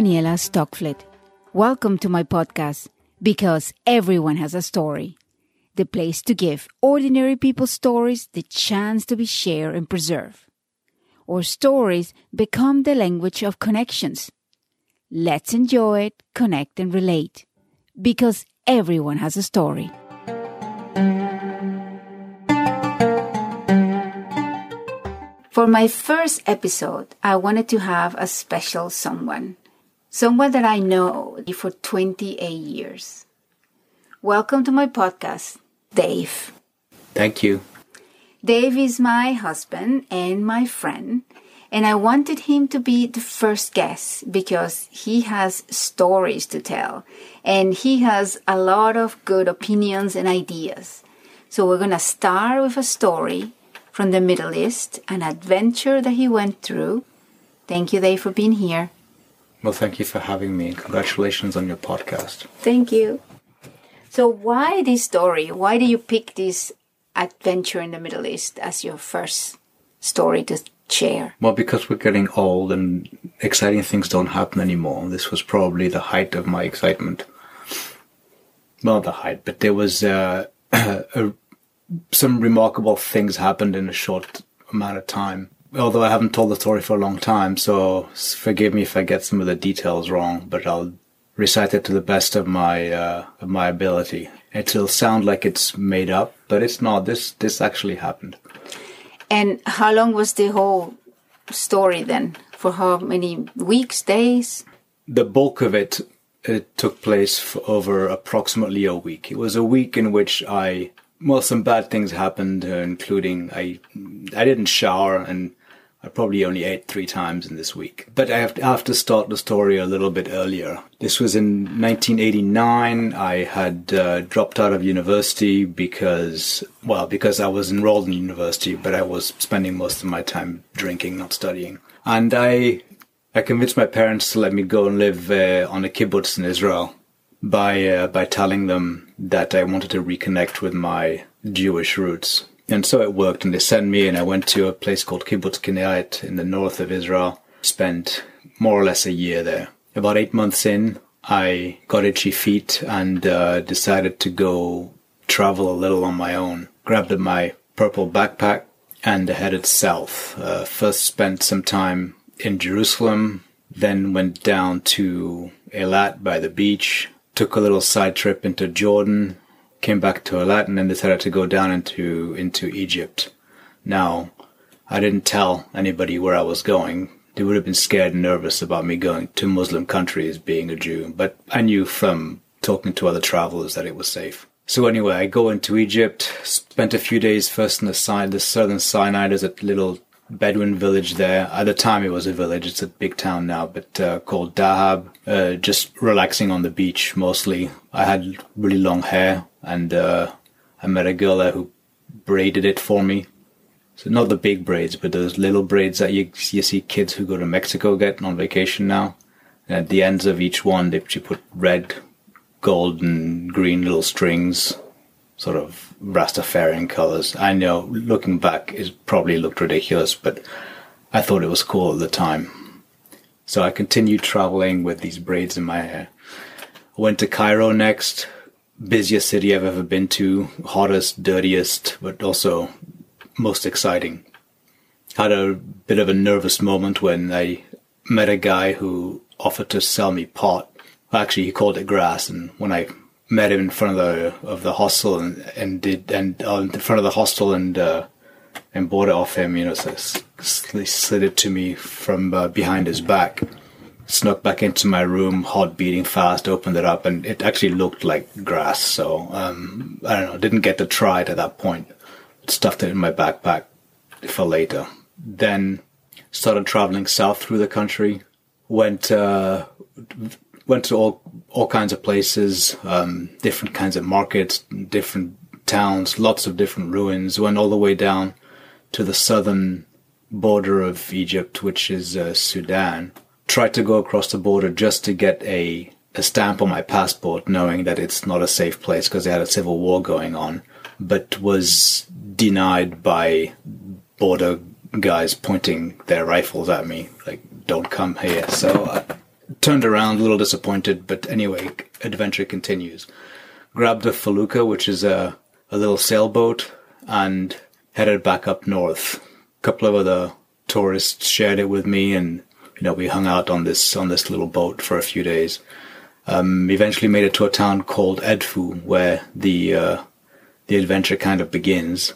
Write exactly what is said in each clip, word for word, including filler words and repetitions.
Daniela Stockflit. Welcome to my podcast, Because Everyone Has a Story, the place to give ordinary people's stories the chance to be shared and preserved. Our stories become the language of connections. Let's enjoy it, connect and relate, because everyone has a story. For my first episode, I wanted to have a special someone. Someone that I know for twenty-eight years. Welcome to my podcast, Dave. Thank you. Dave is my husband and my friend, and I wanted him to be the first guest because he has stories to tell, and he has a lot of good opinions and ideas. So we're going to start with a story from the Middle East, an adventure that he went through. Thank you, Dave, for being here. Well, thank you for having me. Congratulations on your podcast. Thank you. So why this story? Why do you pick this adventure in the Middle East as your first story to share? Well, because we're getting old and exciting things don't happen anymore. This was probably the height of my excitement. Well, not the height, but there was uh, a some remarkable things happened in a short amount of time. Although I haven't told the story for a long time, so forgive me if I get some of the details wrong, but I'll recite it to the best of my uh, of my ability. It'll sound like it's made up, but it's not. This this actually happened. And how long was the whole story then? For how many weeks, days? The bulk of it, it took place for over approximately a week. It was a week in which I... Well, some bad things happened, uh, including I I didn't shower, and I probably only ate three times in this week. But I have to, I have to start the story a little bit earlier. This was in nineteen eighty-nine. I had uh, dropped out of university because, well, because I was enrolled in university, but I was spending most of my time drinking, not studying. And I I convinced my parents to let me go and live uh, on a kibbutz in Israel by uh, by telling them that I wanted to reconnect with my Jewish roots. And so it worked, and they sent me, and I went to a place called Kibbutz Kinneret in the north of Israel. Spent more or less a year there. About eight months in, I got itchy feet and uh, decided to go travel a little on my own. Grabbed up my purple backpack and headed south. Uh, first spent some time in Jerusalem, then went down to Eilat by the beach, took a little side trip into Jordan, came back to Eilat, and then decided to go down into into Egypt. Now, I didn't tell anybody where I was going. They would have been scared and nervous about me going to Muslim countries being a Jew, but I knew from talking to other travelers that it was safe. So anyway, I go into Egypt, spent a few days first in the, side, the southern Sinai. There's a little Bedouin village there. At the time it was a village, it's a big town now, but uh, called Dahab. Uh, just relaxing on the beach mostly. I had really long hair, and uh, I met a girl there who braided it for me. So not the big braids, but those little braids that you you see kids who go to Mexico get on vacation now. And at the ends of each one, they she put red, gold, and green little strings, sort of Rastafarian colors. I know, looking back, it probably looked ridiculous, but I thought it was cool at the time. So I continued traveling with these braids in my hair. I went to Cairo next, busiest city I've ever been to, hottest, dirtiest, but also most exciting. Had a bit of a nervous moment when I met a guy who offered to sell me pot. Actually, he called it grass, and when I met him in front of the of the hostel and and did and uh, in front of the hostel and uh, and bought it off him, you know, so he slid it to me from uh, behind his back. Snuck back into my room, heart beating fast, opened it up, and it actually looked like grass. So um, I don't know, didn't get to try it at that point. Stuffed it in my backpack for later. Then started traveling south through the country. Went uh, went to all all kinds of places, um, different kinds of markets, different towns, lots of different ruins. Went all the way down to the southern border of Egypt, which is uh, Sudan. Tried to go across the border just to get a, a stamp on my passport, knowing that it's not a safe place because they had a civil war going on, but was denied by border guys pointing their rifles at me, like, don't come here. So I, turned around, a little disappointed, but anyway, adventure continues. Grabbed a felucca, which is a, a little sailboat, and headed back up north. A couple of other tourists shared it with me, and you know we hung out on this on this little boat for a few days. Um, eventually made it to a town called Edfu, where the uh, the adventure kind of begins.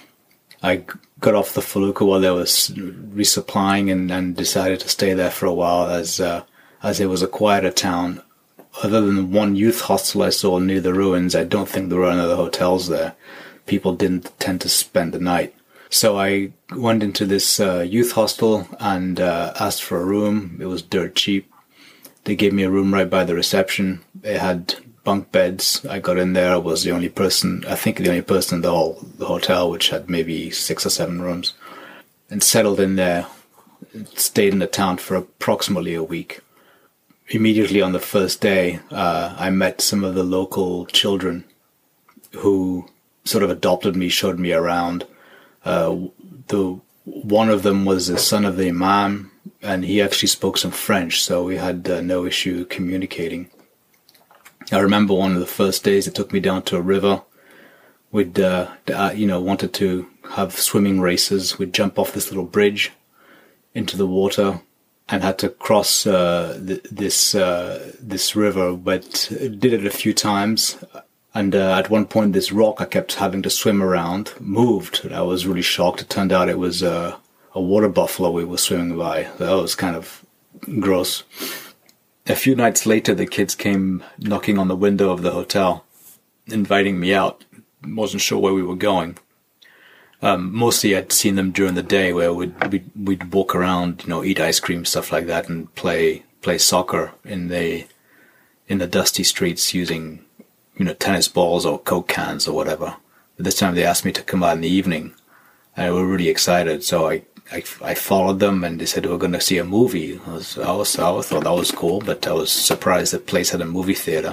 I got off the felucca while they was resupplying, and, and decided to stay there for a while as uh, as it was a quieter town. Other than one youth hostel I saw near the ruins, I don't think there were any other hotels there. People didn't tend to spend the night. So I went into this uh, youth hostel and uh, asked for a room. It was dirt cheap. They gave me a room right by the reception. It had bunk beds. I got in there. I was the only person, I think the only person in the whole the hotel, which had maybe six or seven rooms, and settled in there. Stayed in the town for approximately a week. Immediately on the first day, uh, I met some of the local children who sort of adopted me, showed me around. Uh, the one of them was the son of the imam, and he actually spoke some French, so we had uh, no issue communicating. I remember one of the first days they took me down to a river. We'd, uh, uh, you know, wanted to have swimming races. We'd jump off this little bridge into the water and had to cross uh, th- this uh, this river, but did it a few times. And uh, at one point, this rock I kept having to swim around moved. And I was really shocked. It turned out it was uh, a water buffalo we were swimming by. That was kind of gross. A few nights later, the kids came knocking on the window of the hotel, inviting me out. Wasn't sure where we were going. Um, mostly I'd seen them during the day, where we'd, we'd we'd walk around, you know, eat ice cream, stuff like that, and play play soccer in the in the dusty streets using, you know, tennis balls or Coke cans or whatever. But this time they asked me to come out in the evening, and I was really excited. So I, I, I followed them, and they said we were going to see a movie. I was, I was I thought that was cool, but I was surprised the place had a movie theater.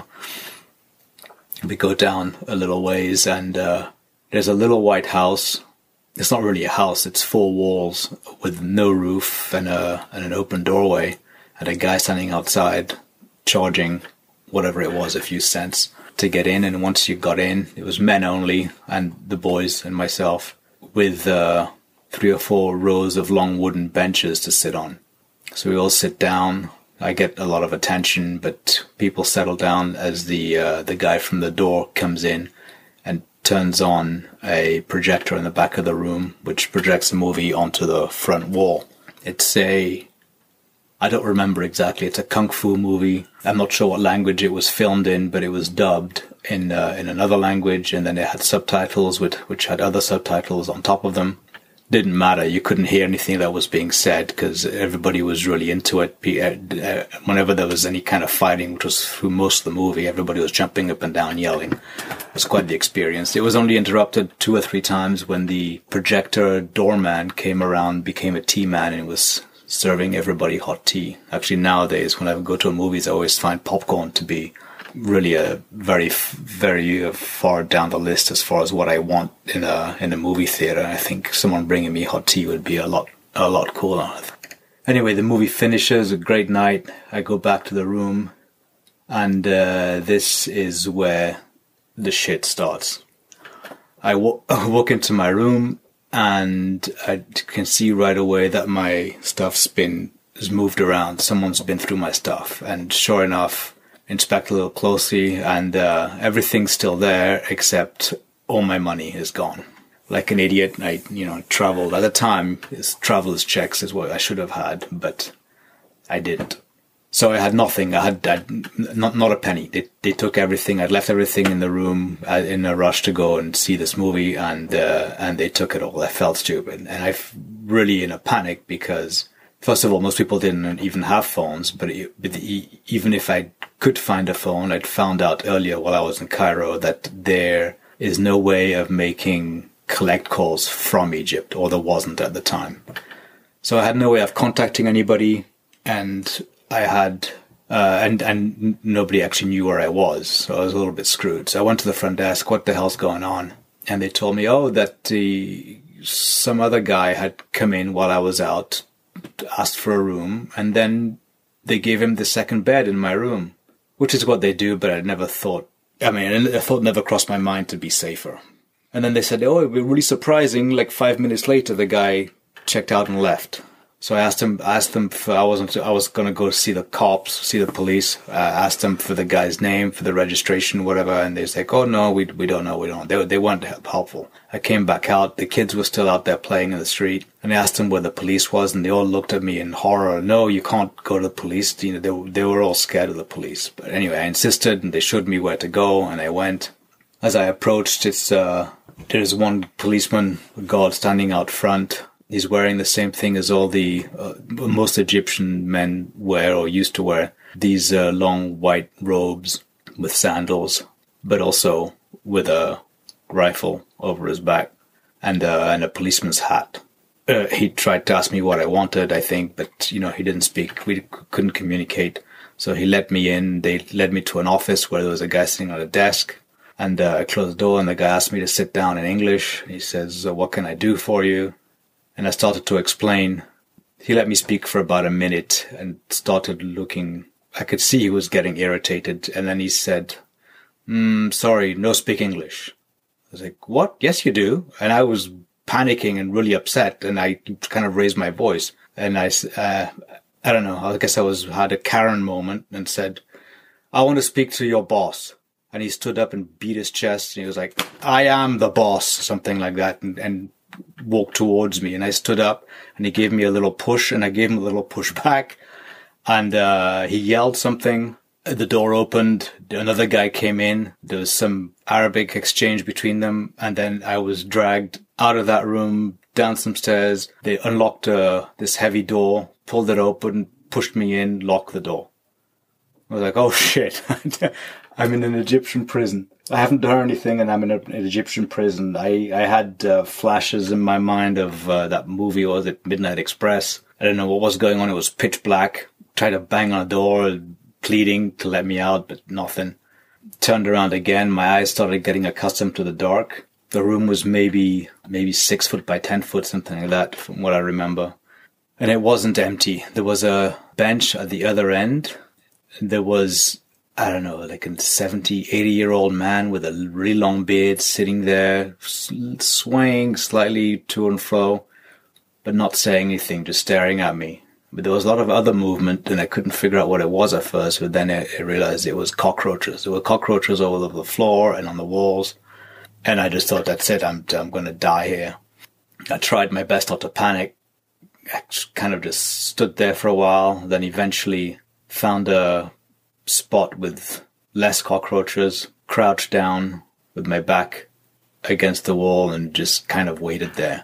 We go down a little ways, and uh, there's a little white house. It's not really a house, it's four walls with no roof and a and an open doorway, and a guy standing outside charging whatever it was, a few cents to get in. And once you got in, it was men only, and the boys and myself, with uh, three or four rows of long wooden benches to sit on. So we all sit down. I get a lot of attention, but people settle down as the uh, the guy from the door comes in and turns on a projector in the back of the room, which projects the movie onto the front wall. It's a, I don't remember exactly, it's a kung fu movie. I'm not sure what language it was filmed in, but it was dubbed in uh, in another language, and then it had subtitles with, which had other subtitles on top of them. Didn't matter, you couldn't hear anything that was being said because everybody was really into it. Whenever there was any kind of fighting, which was through most of the movie, everybody was jumping up and down yelling. It was quite the experience. It was only interrupted two or three times when the projector doorman came around, became a tea man, and was serving everybody hot tea. Actually, nowadays, when I go to movies, I always find popcorn to be really a very, very far down the list as far as what I want in a in a movie theater. I think someone bringing me hot tea would be a lot a lot cooler. Anyway, the movie finishes, a great night. I go back to the room, and uh, this is where the shit starts. I w- walk into my room, and I can see right away that my stuff's been is moved around. Someone's been through my stuff, and sure enough, inspect a little closely, and uh, everything's still there except all my money is gone. Like an idiot, I, you know, traveled at the time. Traveler's checks is what I should have had, but I didn't. So I had nothing. I had, I had not not a penny. They they took everything. I'd left everything in the room uh, in a rush to go and see this movie, and uh, and they took it all. I felt stupid, and I really in a panic because, first of all, most people didn't even have phones. But, it, but even if I could find a phone, I'd found out earlier while I was in Cairo that there is no way of making collect calls from Egypt, or there wasn't at the time. So I had no way of contacting anybody, and I had, uh, and and nobody actually knew where I was. So I was a little bit screwed. So I went to the front desk. What the hell's going on? And they told me, oh, that the some other guy had come in while I was out, asked for a room, and then they gave him the second bed in my room, which is what they do, but I never thought, I mean, I thought never crossed my mind to be safer. And then they said, oh, it would be really surprising. Like five minutes later, the guy checked out and left. So I asked him, asked them for, I wasn't, I was going to go see the cops, see the police. I uh, asked them for the guy's name, for the registration, whatever. And they was like, oh no, we, we don't know. We don't, they, they weren't helpful. I came back out. The kids were still out there playing in the street, and I asked them where the police was, and they all looked at me in horror. No, you can't go to the police. You know, they, they were all scared of the police. But anyway, I insisted, and they showed me where to go, and I went. As I approached, it's, uh, there's one policeman, a guard standing out front. He's wearing the same thing as all the, uh, most Egyptian men wear or used to wear. These uh, long white robes with sandals, but also with a rifle over his back and, uh, and a policeman's hat. Uh, he tried to ask me what I wanted, I think, but, you know, he didn't speak. We couldn't communicate. So he let me in. They led me to an office where there was a guy sitting at a desk. And uh, I closed the door, and the guy asked me to sit down in English. He says, what can I do for you? And I started to explain. He let me speak for about a minute and started looking. I could see he was getting irritated. And then he said, mm, sorry, no speak English. I was like, what? Yes, you do. And I was panicking and really upset. And I kind of raised my voice. And I, uh, I don't know, I guess I was had a Karen moment and said, I want to speak to your boss. And he stood up and beat his chest. And he was like, I am the boss, something like that. And, and walked towards me, and I stood up, and he gave me a little push, and I gave him a little push back, and uh he yelled something. The door opened, another guy came in, there was some Arabic exchange between them, and then I was dragged out of that room, down some stairs. They unlocked uh, this heavy door, pulled it open, pushed me in, locked the door. I was like, oh shit, I'm in an Egyptian prison. I haven't done anything, and I'm in a, an Egyptian prison. I, I had uh, flashes in my mind of uh, that movie, or was it Midnight Express? I don't know what was going on. It was pitch black. Tried to bang on a door, pleading to let me out, but nothing. Turned around again. My eyes started getting accustomed to the dark. The room was maybe maybe six foot by ten foot, something like that, from what I remember. And it wasn't empty. There was a bench at the other end. There was, I don't know, like a seventy, eighty-year-old man with a really long beard sitting there, swaying slightly to and fro, but not saying anything, just staring at me. But there was a lot of other movement, and I couldn't figure out what it was at first, but then I, I realized it was cockroaches. There were cockroaches all over the floor and on the walls, and I just thought, that's it, I'm, I'm going to die here. I tried my best not to panic. I kind of just stood there for a while, then eventually found a spot with less cockroaches, crouched down with my back against the wall, and just kind of waited there.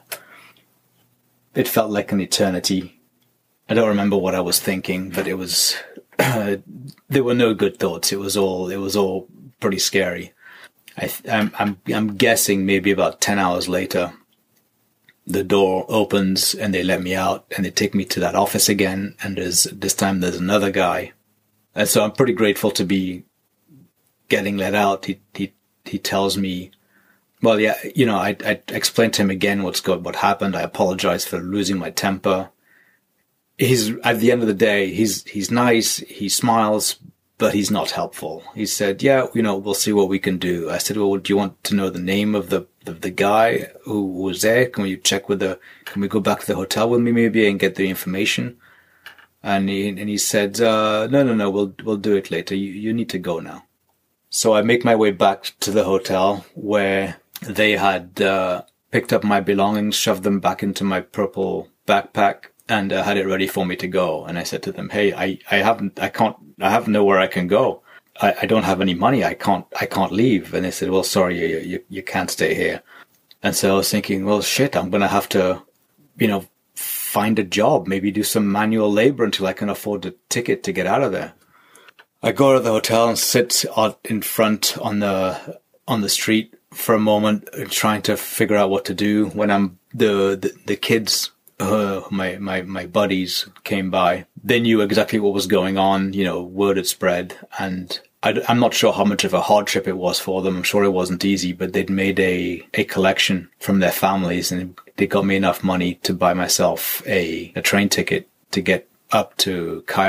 It felt like an eternity. I don't remember what I was thinking, but it was, uh, there were no good thoughts. It was all, it was all pretty scary. I, I'm, I'm, I'm guessing maybe about ten hours later, the door opens and they let me out, and they take me to that office again. And there's, this time there's another guy. And so I'm pretty grateful to be getting let out. He, he, he tells me, well, yeah, you know, I, I explained to him again what's good, what happened. I apologize for losing my temper. He's, at the end of the day, he's, he's nice. He smiles, but he's not helpful. He said, yeah, you know, we'll see what we can do. I said, well, do you want to know the name of the, the, the guy who was there? Can we check with the, can we go back to the hotel with me maybe and get the information? And he, and he said, uh, no, no, no, we'll, we'll do it later. You, you need to go now. So I make my way back to the hotel where they had, uh, picked up my belongings, shoved them back into my purple backpack, and uh, had it ready for me to go. And I said to them, hey, I, I haven't, I can't, I have nowhere I can go. I, I don't have any money. I can't, I can't leave. And they said, well, sorry, you, you, you can't stay here. And so I was thinking, well, shit, I'm going to have to, you know, find a job, maybe do some manual labor until I can afford a ticket to get out of there. I go to the hotel and sit out in front on the, on the street for a moment, trying to figure out what to do when I'm, the, the, the kids, uh, my, my, my buddies came by. They knew exactly what was going on, you know, word had spread, and I, I'm not sure how much of a hardship it was for them. I'm sure it wasn't easy, but they'd made a, a collection from their families, and they got me enough money to buy myself a, a train ticket to get up to Cairo.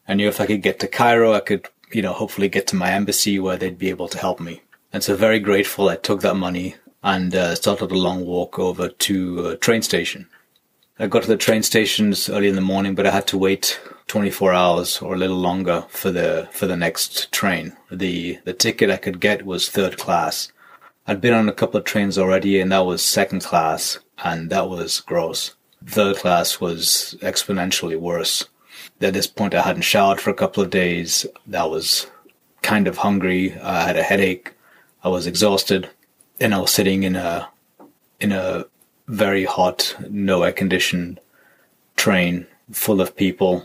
I knew if I could get to Cairo, I could, you know, hopefully get to my embassy where they'd be able to help me. And so very grateful, I took that money and uh, started a long walk over to a train station. I got to the train stations early in the morning, but I had to wait twenty-four hours or a little longer for the for the next train. The the ticket I could get was third class. I'd been on a couple of trains already, and that was second class, and that was gross. Third class was exponentially worse. At this point, I hadn't showered for a couple of days. I was kind of hungry. I had a headache. I was exhausted, and I was sitting in a in a very hot, no air conditioned train full of people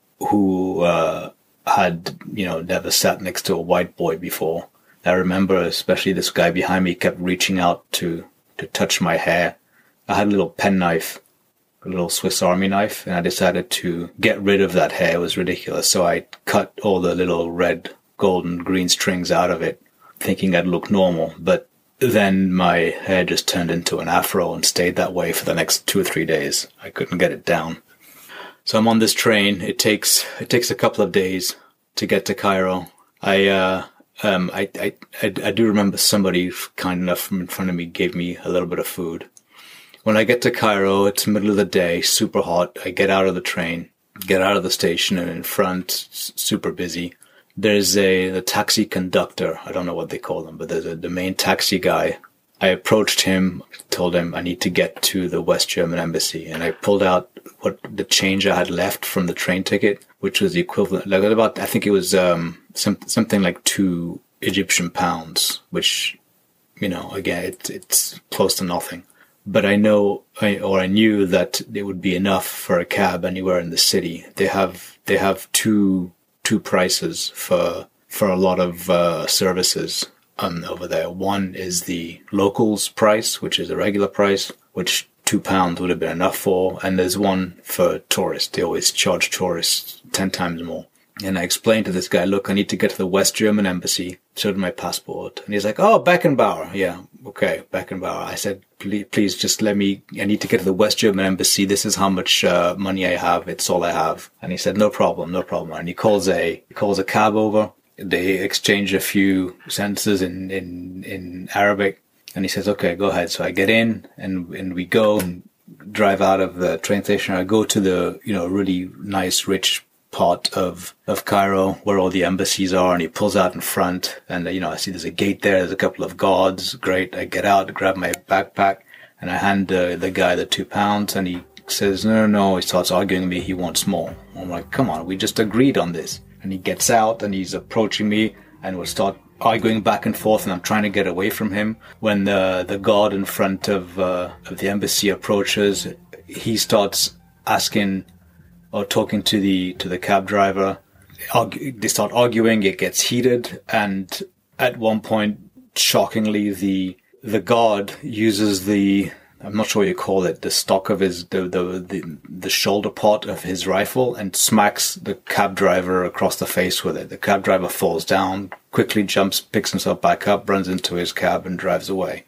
who uh, had, you know, never sat next to a white boy before. I remember especially this guy behind me kept reaching out to, to touch my hair. I had a little penknife, a little Swiss Army knife, and I decided to get rid of that hair. It was ridiculous. So I cut all the little red, gold, and green strings out of it, thinking I'd look normal. But then my hair just turned into an afro and stayed that way for the next two or three days. I couldn't get it down. So I'm on this train. It takes it takes a couple of days to get to Cairo. I uh, um I, I I I do remember somebody kind enough from in front of me gave me a little bit of food. When I get to Cairo, it's the middle of the day, super hot. I get out of the train, get out of the station, and in front, super busy. There's a the taxi conductor. I don't know what they call them, but there's a, the main taxi guy. I approached him, told him I need to get to the West German embassy, and I pulled out what the change I had left from the train ticket, which was the equivalent, like about I think it was um some, something like two Egyptian pounds, which, you know, again it, it's close to nothing. But I know, I, or I knew that it would be enough for a cab anywhere in the city. They have they have two. two prices for for a lot of uh, services um, over there. One is the locals price, which is the regular price, which two pounds would have been enough for. And there's one for tourists. They always charge tourists ten times more. And I explained to this guy, look, I need to get to the West German embassy. Showed him my passport. And he's like, oh, Beckenbauer. Yeah, okay, Beckenbauer. I said, please, please just let me, I need to get to the West German embassy. This is how much uh, money I have. It's all I have. And he said, no problem, no problem. And he calls a, he calls a cab over. They exchange a few sentences in, in, in Arabic. And he says, okay, go ahead. So I get in and, and we go and drive out of the train station. I go to the, you know, really nice, rich part of, of Cairo where all the embassies are, and he pulls out in front, and, you know, I see there's a gate there, there's a couple of guards. Great. I get out, grab my backpack, and I hand uh, the guy the two pounds, and he says, no, no, no. He starts arguing with me. He wants more. I'm like, come on, we just agreed on this. And he gets out and he's approaching me, and we'll start arguing back and forth, and I'm trying to get away from him. When the, the guard in front of, uh, of the embassy approaches, he starts asking or talking to the to the cab driver. Argu- they start arguing, it gets heated, and at one point, shockingly, the the guard uses the, I'm not sure what you call it, the stock of his, the, the, the, the shoulder part of his rifle, and smacks the cab driver across the face with it. The cab driver falls down, quickly jumps, picks himself back up, runs into his cab and drives away.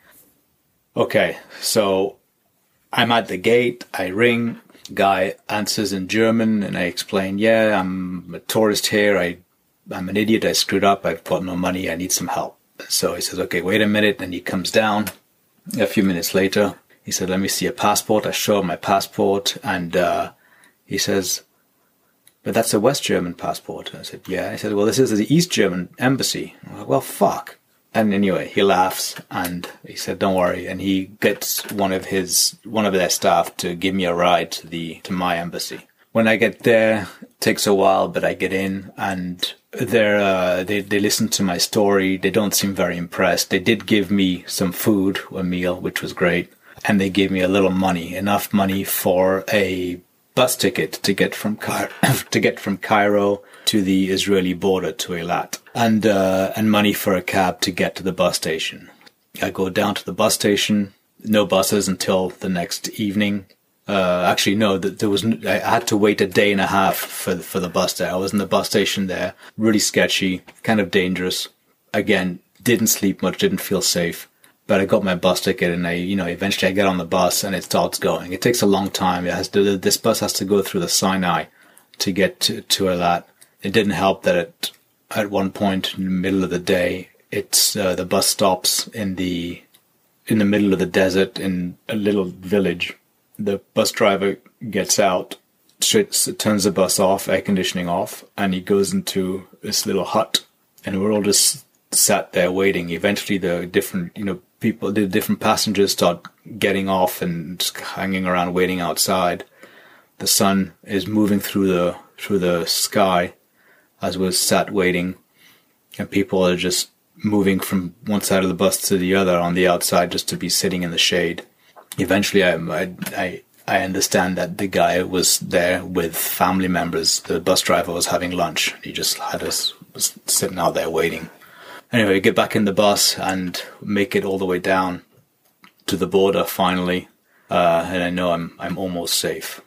Okay, so I'm at the gate, I ring. Guy answers in German, and I explain, yeah, I'm a tourist here. I, I'm an idiot. I screwed up. I've got no money. I need some help. So he says, okay, wait a minute. And he comes down. A few minutes later, he said, let me see a passport. I show him my passport, and uh, he says, but that's a West German passport. I said, yeah. He said, well, this is the East German embassy. I'm like, well, fuck. And anyway, he laughs, and he said, don't worry. And he gets one of his, one of their staff to give me a ride to the, to my embassy. When I get there, it takes a while, but I get in, and they're, uh, they, they listen to my story. They don't seem very impressed. They did give me some food, a meal, which was great. And they gave me a little money, enough money for a bus ticket to get from Cairo, to get from Cairo to the Israeli border to Eilat, and uh, and money for a cab to get to the bus station. I go down to the bus station. No buses until the next evening. Uh, actually, no. There was. I had to wait a day and a half for the, for the bus there. I was in the bus station there. Really sketchy, kind of dangerous. Again, didn't sleep much. Didn't feel safe. But I got my bus ticket, and I, you know, eventually I get on the bus and it starts going. It takes a long time. It has to. This bus has to go through the Sinai to get to, to Eilat. it didn't help that it, at one point in the middle of the day, it's uh, the bus stops in the in the middle of the desert in a little village. The bus driver gets out, turns the bus off, air conditioning off, and he goes into this little hut, and we're all just sat there waiting. Eventually, the different you know people, the different passengers start getting off and just hanging around waiting outside. The sun is moving through the through the sky as we're sat waiting, and people are just moving from one side of the bus to the other on the outside just to be sitting in the shade. Eventually, I I I understand that the guy was there with family members. The bus driver was having lunch. He just had us was sitting out there waiting. Anyway, we get back in the bus and make it all the way down to the border finally, uh, and I know I'm I'm almost safe.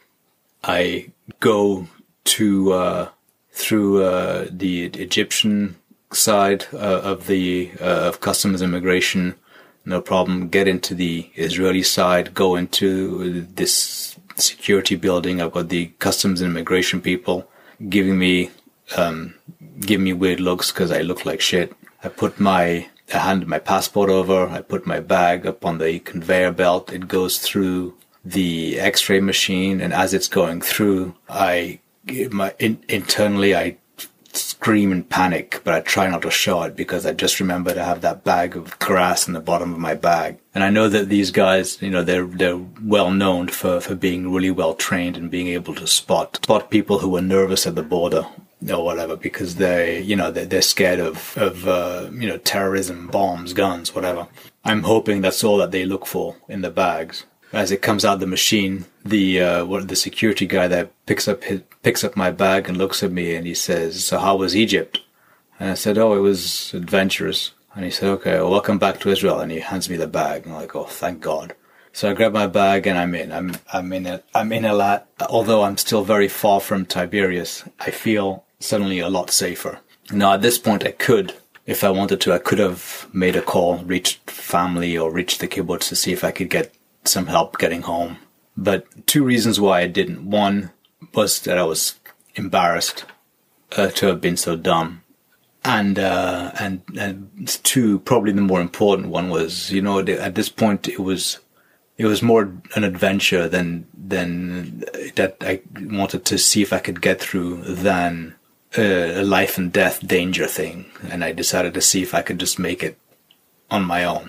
I go to uh, through uh, the Egyptian side uh, of the uh, of customs immigration, no problem. Get into the Israeli side, go into this security building. I've got the customs and immigration people giving me um, giving me weird looks because I look like shit. I put my I handed my passport over. I put my bag up on the conveyor belt. It goes through the X-ray machine, and as it's going through, I my in, internally I scream and panic, but I try not to show it because I just remember to have that bag of grass in the bottom of my bag. And I know that these guys, you know, they're they're well known for for being really well trained and being able to spot spot people who are nervous at the border or whatever, because they, you know, they're, they're scared of of uh, you know, terrorism, bombs, guns, whatever. I'm hoping that's all that they look for in the bags. As it comes out the machine, the uh, what the security guy that picks up his, picks up my bag and looks at me and he says, "So how was Egypt?" And I said, "Oh, it was adventurous." And he said, "Okay, well, welcome back to Israel." And he hands me the bag. And I'm like, "Oh, thank God." So I grab my bag and I'm in. I'm I'm in a, I'm in a lot. Although I'm still very far from Tiberias, I feel suddenly a lot safer. Now at this point, I could, if I wanted to, I could have made a call, reached family or reached the kibbutz to see if I could get some help getting home. But two reasons why I didn't. One was that I was embarrassed uh, to have been so dumb. And, uh, and, and two, probably the more important one was, you know, at this point it was, it was more an adventure than, than that I wanted to see if I could get through than a life and death danger thing. And I decided to see if I could just make it on my own.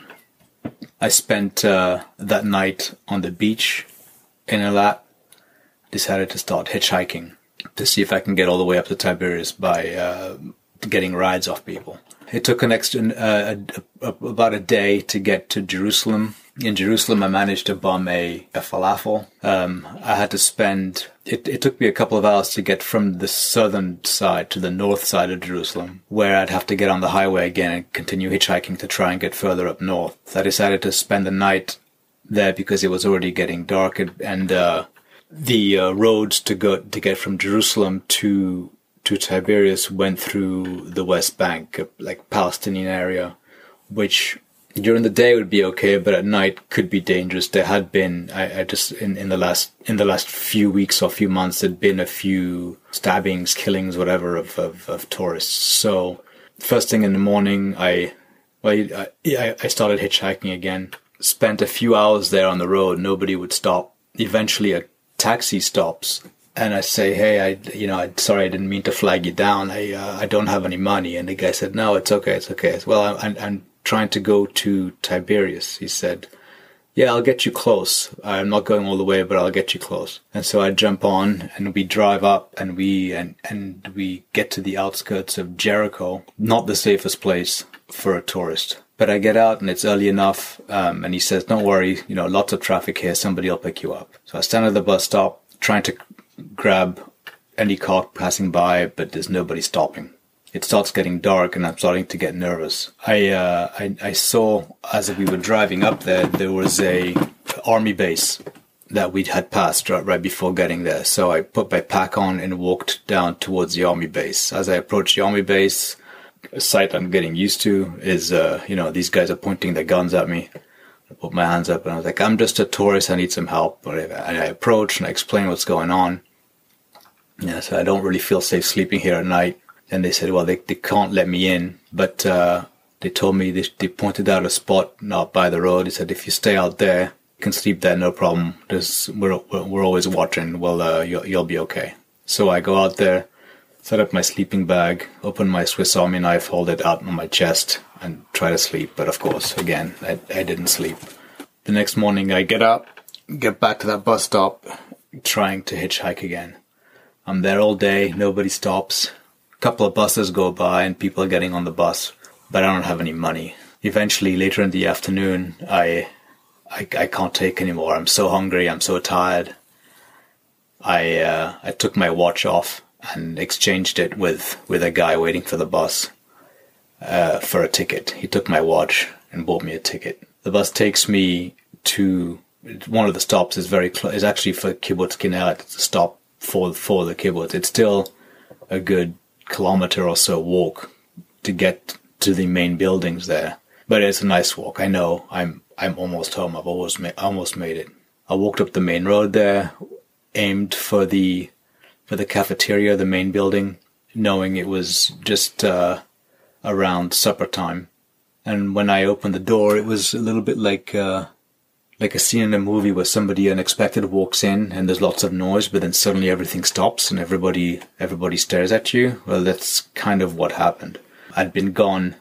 I spent uh, that night on the beach in Eilat. Decided to start hitchhiking to see if I can get all the way up to Tiberias by uh, getting rides off people. It took an extra uh, a, a, about a day to get to Jerusalem. In Jerusalem, I managed to bum a, a falafel. Um, I had to spend, it, it took me a couple of hours to get from the southern side to the north side of Jerusalem, where I'd have to get on the highway again and continue hitchhiking to try and get further up north. So I decided to spend the night there because it was already getting dark, and, and uh, the uh, roads to go to get from Jerusalem to to Tiberias went through the West Bank, like Palestinian area, which during the day would be okay, but at night could be dangerous. There had been, I, I just in, in the last in the last few weeks or few months, there'd been a few stabbings, killings, whatever, of, of, of tourists. So first thing in the morning, I well, I, I started hitchhiking again. Spent a few hours there on the road. Nobody would stop. Eventually, a taxi stops, and I say, "Hey, I you know, I sorry, I didn't mean to flag you down. I uh, I don't have any money." And the guy said, "No, it's okay, it's okay." Well, I'm, I'm trying to go to Tiberias. He said, "Yeah, I'll get you close. I'm not going all the way, but I'll get you close." And so I jump on and we drive up and we and, and we get to the outskirts of Jericho. Not the safest place for a tourist. But I get out and it's early enough, um, and he says, "Don't worry, you know, lots of traffic here. Somebody will pick you up." So I stand at the bus stop trying to grab any car passing by, but there's nobody stopping. It starts getting dark and I'm starting to get nervous. I, uh, I, I saw as we were driving up there, there was a army base that we had passed right, right before getting there. So I put my pack on and walked down towards the army base. As I approached the army base, a sight I'm getting used to is, uh, you know, these guys are pointing their guns at me. I put my hands up and I was like, "I'm just a tourist. I need some help." And I approach and I explain what's going on. Yeah, so I don't really feel safe sleeping here at night. And they said, well, they, they can't let me in. But uh, they told me, they, they pointed out a spot not by the road. They said, if you stay out there, you can sleep there, no problem. There's, we're, we're, we're always watching. Well, uh, you'll, you'll be okay. So I go out there, set up my sleeping bag, open my Swiss Army knife, hold it out on my chest, and try to sleep. But of course, again, I, I didn't sleep. The next morning, I get up, get back to that bus stop, trying to hitchhike again. I'm there all day, nobody stops. A couple of buses go by and people are getting on the bus, but I don't have any money. Eventually, later in the afternoon, I, I, I can't take anymore. I'm so hungry, I'm so tired. I, uh, I took my watch off and exchanged it with, with a guy waiting for the bus, uh, for a ticket. He took my watch and bought me a ticket. The bus takes me to, one of the stops is very close, is actually for Kibbutz Kinneret. It's a stop for, for the kibbutz. It's still a good kilometer or so walk to get to the main buildings there. But it's a nice walk. I know I'm, I'm almost home. I've almost ma- almost made it. I walked up the main road there, aimed for the, for the cafeteria, the main building, knowing it was just, uh, around supper time. And when I opened the door, it was a little bit like, uh, like a scene in a movie where somebody unexpected walks in and there's lots of noise, but then suddenly everything stops and everybody, everybody stares at you. Well, that's kind of what happened. I'd been gone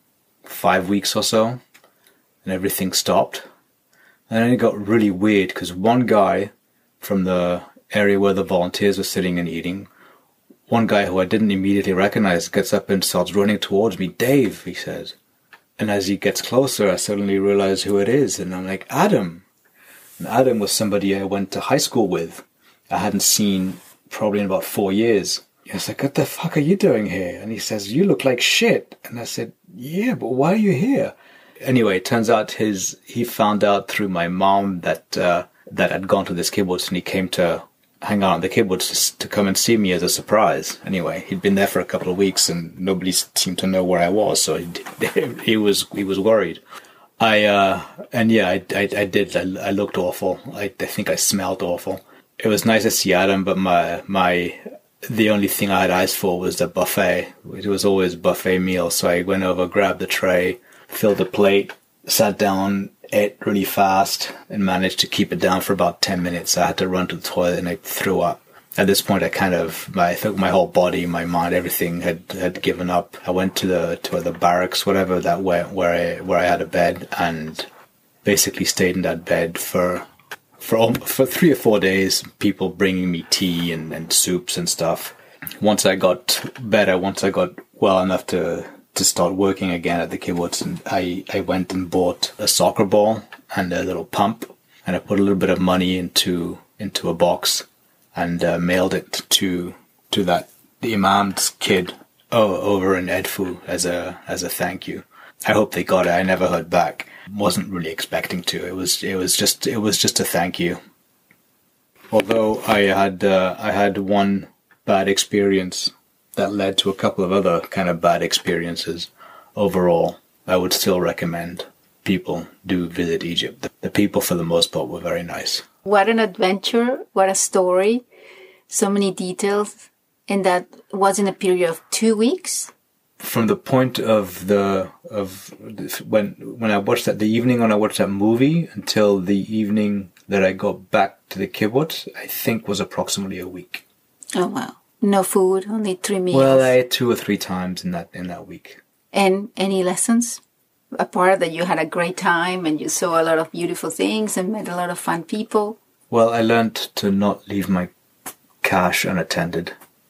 five weeks or so and everything stopped. And then it got really weird because one guy from the area where the volunteers were sitting and eating, one guy who I didn't immediately recognize gets up and starts running towards me. Dave, he says. And as he gets closer, I suddenly realize who it is. And I'm like, Adam. And Adam was somebody I went to high school with. I hadn't seen probably in about four years. I was like, what the fuck are you doing here? And he says, you look like shit. And I said, yeah, but why are you here? Anyway, it turns out his, he found out through my mom that, uh, that I'd gone to this kibbutz and he came to hang out on the kibbutz to, to come and see me as a surprise. Anyway, he'd been there for a couple of weeks and nobody seemed to know where I was, so he, he was he was worried. I uh and yeah, I I, I did. I, I looked awful. I, I think I smelled awful. It was nice to see Adam, but my my the only thing I had eyes for was the buffet. It was always a buffet meal, so I went over, grabbed the tray, filled the plate, sat down, ate really fast and managed to keep it down for about ten minutes. I had to run to the toilet and I threw up. At this point, I kind of, my, I think my whole body, my mind, everything had, had given up. I went to the, to the barracks, whatever that where, where I, where I had a bed and basically stayed in that bed for, for, for three or four days, people bringing me tea and, and soups and stuff. Once I got better, once I got well enough to, to start working again at the kibbutz, and I, I went and bought a soccer ball and a little pump, and I put a little bit of money into into a box and uh, mailed it to to that the imam's kid oh, over in Edfu as a as a thank you. I hope they got it. I never heard back. Wasn't really expecting to. It was it was just it was just a thank you. Although I had uh, I had one bad experience that led to a couple of other kind of bad experiences. Overall, I would still recommend people do visit Egypt. The, the people, for the most part, were very nice. What an adventure. What a story. So many details. And that was in a period of two weeks? From the point of the, of when, when I watched that, the evening when I watched that movie until the evening that I got back to the kibbutz, I think was approximately a week. Oh, wow. No food, only three meals. Well, I ate two or three times in that in that week. And any lessons? Apart that you had a great time and you saw a lot of beautiful things and met a lot of fun people. Well, I learned to not leave my cash unattended.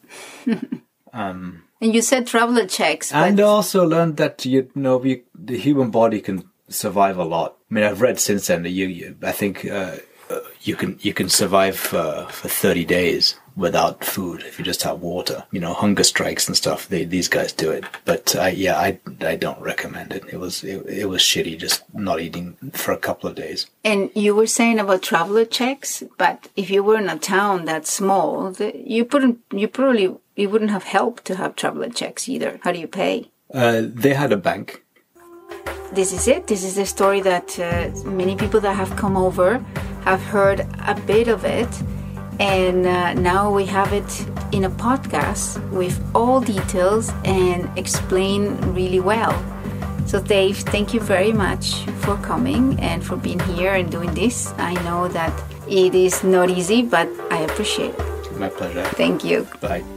um, and you said traveler checks. But... And I also learned that you know we, the human body can survive a lot. I mean, I've read since then that you, you I think uh, you can you can survive uh, for thirty days. Without food, if you just have water, you know, hunger strikes and stuff. They, these guys do it, but uh, yeah, I, I don't recommend it. It was it, it was shitty, just not eating for a couple of days. And you were saying about traveler checks, but if you were in a town that small, the, you wouldn't you probably it wouldn't have helped to have traveler checks either. How do you pay? Uh, they had a bank. This is it. This is the story that uh, many people that have come over have heard a bit of it. And uh, now we have it in a podcast with all details and explained really well. So Dave, thank you very much for coming and for being here and doing this. I know that it is not easy, but I appreciate it. My pleasure. Thank you. Bye.